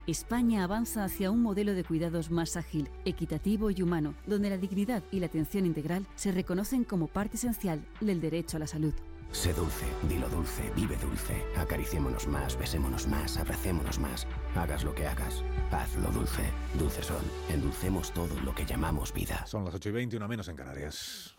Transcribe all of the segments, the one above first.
España avanza hacia un modelo de cuidados más ágil, equitativo y humano, donde la dignidad y la atención integral se reconocen como parte esencial del derecho a la salud. Sé dulce, dilo dulce, vive dulce. Acariciémonos más, besémonos más, abracémonos más. Hagas lo que hagas, hazlo dulce. Dulce Sol, endulcemos todo lo que llamamos vida. Son las 8:20, una menos en Canarias.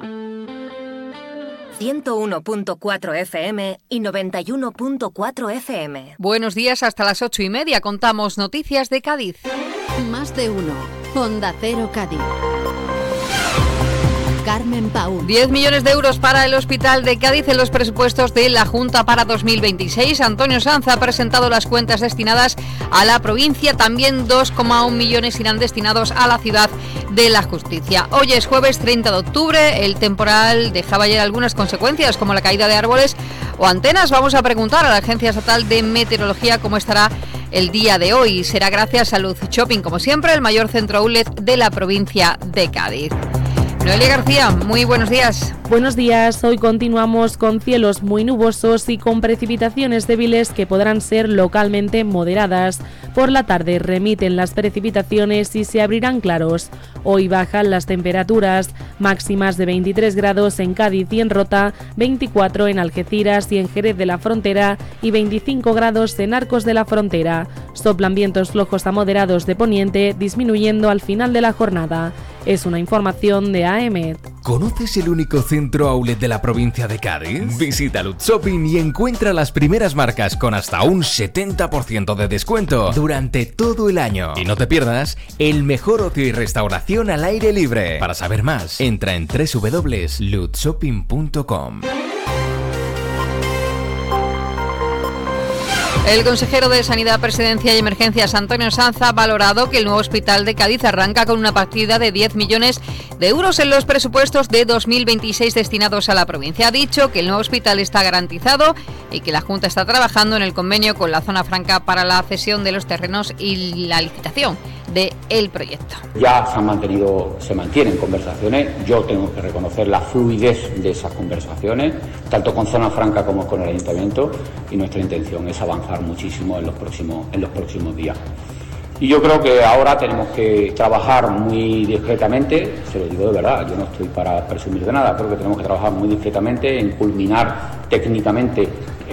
101.4 FM y 91.4 FM. Buenos días, hasta las 8:30 contamos noticias de Cádiz. Más de uno. Onda Cero Cádiz. Carmen Pau. 10 millones de euros para el Hospital de Cádiz en los presupuestos de la Junta para 2026. Antonio Sanz ha presentado las cuentas destinadas a la provincia. También 2,1 millones irán destinados a la Ciudad de la Justicia. Hoy es jueves 30 de octubre. El temporal dejaba ayer algunas consecuencias, como la caída de árboles o antenas. Vamos a preguntar a la Agencia Estatal de Meteorología cómo estará el día de hoy. Será gracias a Luz Shopping, como siempre, el mayor centro outlet de la provincia de Cádiz. Noelia García, muy buenos días. Buenos días, hoy continuamos con cielos muy nubosos y con precipitaciones débiles que podrán ser localmente moderadas. Por la tarde remiten las precipitaciones y se abrirán claros. Hoy bajan las temperaturas, máximas de 23 grados en Cádiz y en Rota, 24 en Algeciras y en Jerez de la Frontera y 25 grados en Arcos de la Frontera. Soplan vientos flojos a moderados de poniente, disminuyendo al final de la jornada. Es una información de AEMET. ¿Conoces el único centro outlet de la provincia de Cádiz? Visita Luz Shopping y encuentra las primeras marcas con hasta un 70% de descuento durante todo el año. Y no te pierdas el mejor ocio y restauración al aire libre. Para saber más, entra en www.luzshopping.com. El consejero de Sanidad, Presidencia y Emergencias, Antonio Sanz, ha valorado que el nuevo Hospital de Cádiz arranca con una partida de 10 millones de euros en los presupuestos de 2026 destinados a la provincia. Ha dicho que el nuevo hospital está garantizado y que la Junta está trabajando en el convenio con la Zona Franca para la cesión de los terrenos y la licitación del proyecto. Ya se mantienen conversaciones. Yo tengo que reconocer la fluidez de esas conversaciones, tanto con Zona Franca como con el Ayuntamiento, y nuestra intención es avanzar muchísimo en los próximos días. Y yo creo que ahora tenemos que trabajar muy discretamente, se lo digo de verdad, yo no estoy para presumir de nada, creo que tenemos que trabajar muy discretamente en culminar técnicamente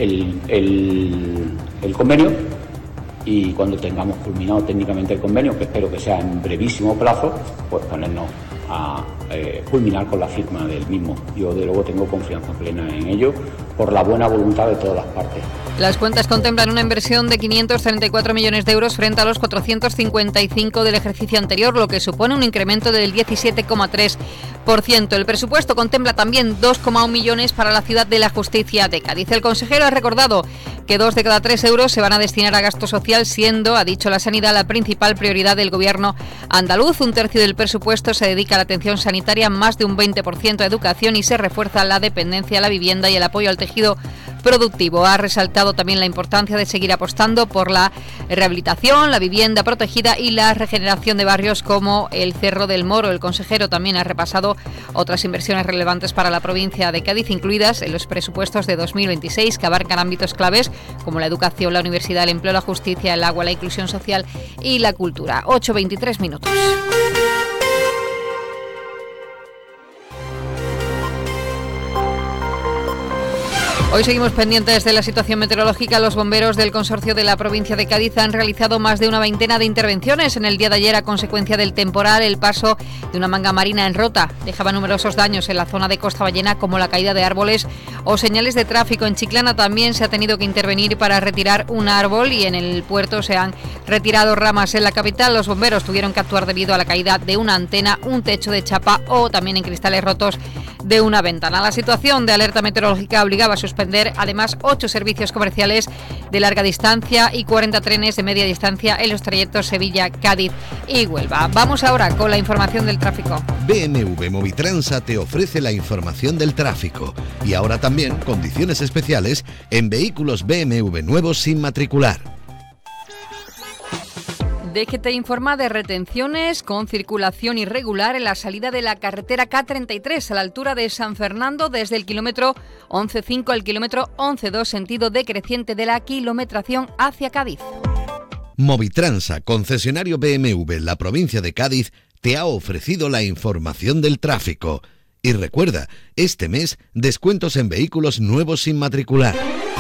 el convenio, y cuando tengamos culminado técnicamente el convenio, que espero que sea en brevísimo plazo, pues ponernos a culminar con la firma del mismo. Yo de luego tengo confianza plena en ello por la buena voluntad de todas las partes. Las cuentas contemplan una inversión de 534 millones de euros frente a los 455 del ejercicio anterior, lo que supone un incremento del 17,3%. El presupuesto contempla también 2,1 millones para la Ciudad de la Justicia de Cádiz. El consejero ha recordado que 2 de cada 3 euros se van a destinar a gasto social, siendo, ha dicho, la sanidad la principal prioridad del gobierno andaluz. Un tercio del presupuesto se dedica a la atención sanitaria, más de un 20% a educación y se refuerza la dependencia, la vivienda y el apoyo al tejido productivo. Ha resaltado también la importancia de seguir apostando por la rehabilitación, la vivienda protegida y la regeneración de barrios como el Cerro del Moro. El consejero también ha repasado otras inversiones relevantes para la provincia de Cádiz, incluidas en los presupuestos de 2026, que abarcan ámbitos claves como la educación, la universidad, el empleo, la justicia, el agua, la inclusión social y la cultura. 8:23 minutos. Hoy seguimos pendientes de la situación meteorológica. Los bomberos del consorcio de la provincia de Cádiz han realizado más de una veintena de intervenciones en el día de ayer a consecuencia del temporal. El paso de una manga marina en Rota dejaba numerosos daños en la zona de Costa Ballena, como la caída de árboles o señales de tráfico. En Chiclana también se ha tenido que intervenir para retirar un árbol y en el puerto se han retirado ramas. En la capital los bomberos tuvieron que actuar debido a la caída de una antena, un techo de chapa o también en cristales rotos de una ventana. La situación de alerta meteorológica obligaba a suspender además 8 servicios comerciales de larga distancia y 40 trenes de media distancia en los trayectos Sevilla, Cádiz y Huelva. Vamos ahora con la información del tráfico. BMW Movitransa te ofrece la información del tráfico y ahora también condiciones especiales en vehículos BMW nuevos sin matricular. DGT informa de retenciones con circulación irregular en la salida de la carretera K33 a la altura de San Fernando desde el kilómetro 11,5 al kilómetro 11,2 sentido decreciente de la kilometración hacia Cádiz. Movitransa, concesionario BMW en la provincia de Cádiz, te ha ofrecido la información del tráfico. Y recuerda, este mes, descuentos en vehículos nuevos sin matricular.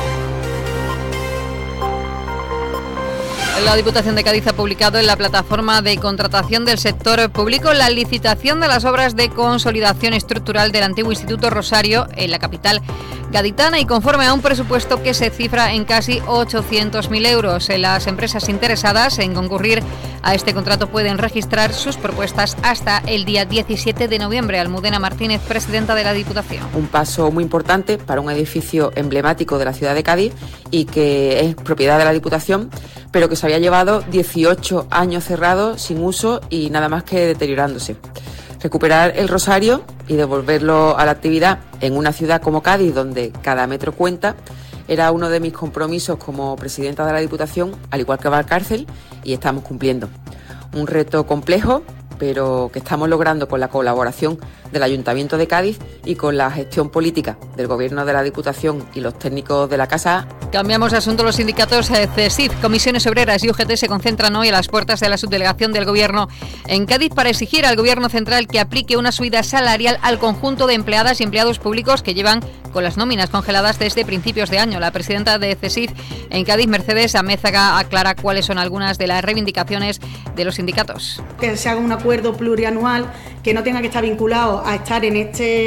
La Diputación de Cádiz ha publicado en la plataforma de contratación del sector público la licitación de las obras de consolidación estructural del antiguo Instituto Rosario en la capital gaditana y conforme a un presupuesto que se cifra en casi 800.000 euros. Las empresas interesadas en concurrir a este contrato pueden registrar sus propuestas hasta el día 17 de noviembre. Almudena Martínez, presidenta de la Diputación. Un paso muy importante para un edificio emblemático de la ciudad de Cádiz y que es propiedad de la Diputación, pero que se había llevado 18 años cerrado, sin uso y nada más que deteriorándose. Recuperar el Rosario y devolverlo a la actividad en una ciudad como Cádiz, donde cada metro cuenta, era uno de mis compromisos como presidenta de la Diputación, al igual que Valcárcel, y estamos cumpliendo. Un reto complejo, pero que estamos logrando con la colaboración del Ayuntamiento de Cádiz y con la gestión política del Gobierno de la Diputación y los técnicos de la Casa. Cambiamos de asunto. Los sindicatos CESIF, Comisiones Obreras y UGT se concentran hoy a las puertas de la subdelegación del Gobierno en Cádiz para exigir al Gobierno central que aplique una subida salarial al conjunto de empleadas y empleados públicos que llevan con las nóminas congeladas desde principios de año. La presidenta de CESIF en Cádiz, Mercedes Amézaga, aclara cuáles son algunas de las reivindicaciones de los sindicatos. Que se haga un acuerdo plurianual que no tenga que estar vinculado a estar en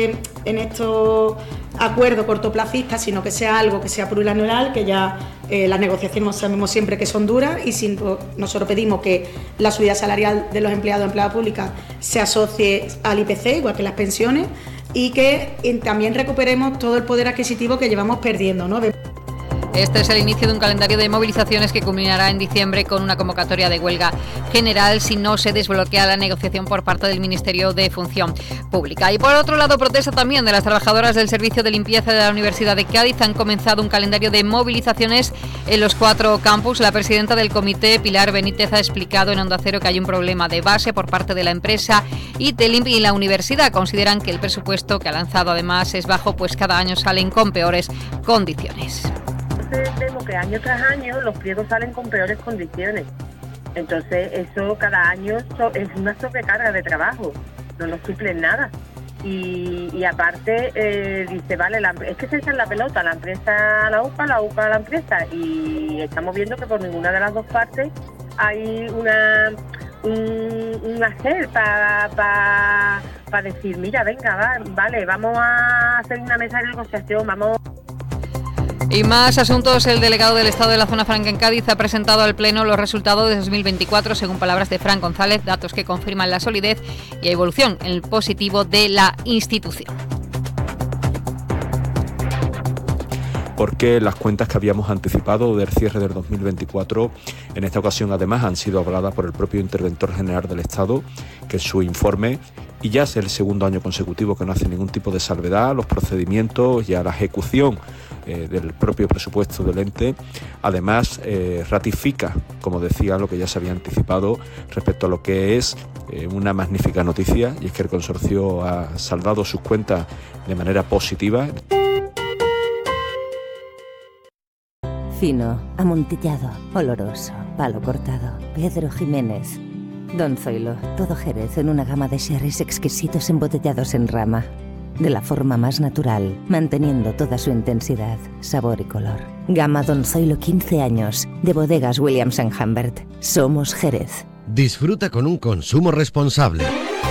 estos acuerdos cortoplacistas, sino que sea algo que sea plurianual, que ya las negociaciones sabemos siempre que son duras y nosotros pedimos que la subida salarial de los empleados y empleadas públicas se asocie al IPC, igual que las pensiones, y que también recuperemos todo el poder adquisitivo que llevamos perdiendo, ¿no? Este es el inicio de un calendario de movilizaciones que culminará en diciembre con una convocatoria de huelga general si no se desbloquea la negociación por parte del Ministerio de Función Pública. Y por otro lado, protesta también de las trabajadoras del Servicio de Limpieza de la Universidad de Cádiz. Han comenzado un calendario de movilizaciones en los 4 campus. La presidenta del comité, Pilar Benítez, ha explicado en Onda Cero que hay un problema de base por parte de la empresa y la universidad. Consideran que el presupuesto que ha lanzado además es bajo, pues cada año salen con peores condiciones. Vemos que año tras año los pliegos salen con peores condiciones. Entonces eso cada año es una sobrecarga de trabajo, no nos suplen nada. Y aparte dice, vale, es que se echan la pelota, la empresa a la UPA a la empresa, y estamos viendo que por ninguna de las dos partes hay un hacer para decir, mira, venga, vale, vamos a hacer una mesa de negociación, vamos. Y más asuntos. El delegado del Estado de la Zona Franca en Cádiz ha presentado al Pleno los resultados de 2024, según palabras de Fran González, datos que confirman la solidez y evolución en el positivo de la institución. Porque las cuentas que habíamos anticipado del cierre del 2024 en esta ocasión además han sido avaladas por el propio Interventor General del Estado, que en su informe, y ya es el segundo año consecutivo que no hace ningún tipo de salvedad a los procedimientos y a la ejecución del propio presupuesto del ente, además ratifica, como decía, lo que ya se había anticipado respecto a lo que es una magnífica noticia, y es que el consorcio ha saldado sus cuentas de manera positiva. Fino, amontillado, oloroso, palo cortado, Pedro Jiménez. Don Zoilo, todo Jerez en una gama de sherries exquisitos embotellados en rama. De la forma más natural, manteniendo toda su intensidad, sabor y color. Gama Don Zoilo 15 años, de bodegas Williams & Humbert. Somos Jerez. Disfruta con un consumo responsable.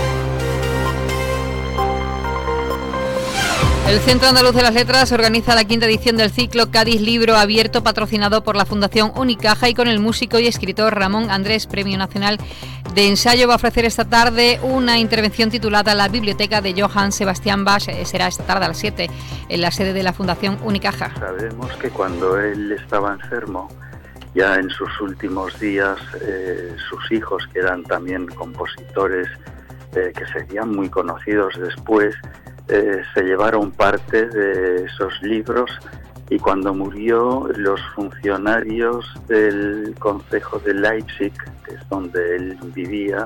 El Centro Andaluz de las Letras organiza la 5ª edición del ciclo Cádiz Libro Abierto, patrocinado por la Fundación Unicaja, y con el músico y escritor Ramón Andrés, Premio Nacional de Ensayo. Va a ofrecer esta tarde una intervención titulada La Biblioteca de Johann Sebastian Bach. Será esta tarde a las 7 en la sede de la Fundación Unicaja. Sabemos que cuando él estaba enfermo, ya en sus últimos días, sus hijos, que eran también compositores, que serían muy conocidos después, se llevaron parte de esos libros, y cuando murió, los funcionarios del concejo de Leipzig, que es donde él vivía.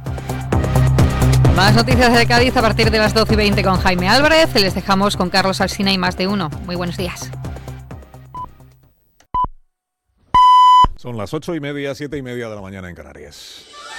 Más noticias de Cádiz a partir de las 12:20 con Jaime Álvarez. Les dejamos con Carlos Alsina y Más de Uno. Muy buenos días. Son las 8:30, 7:30 de la mañana en Canarias.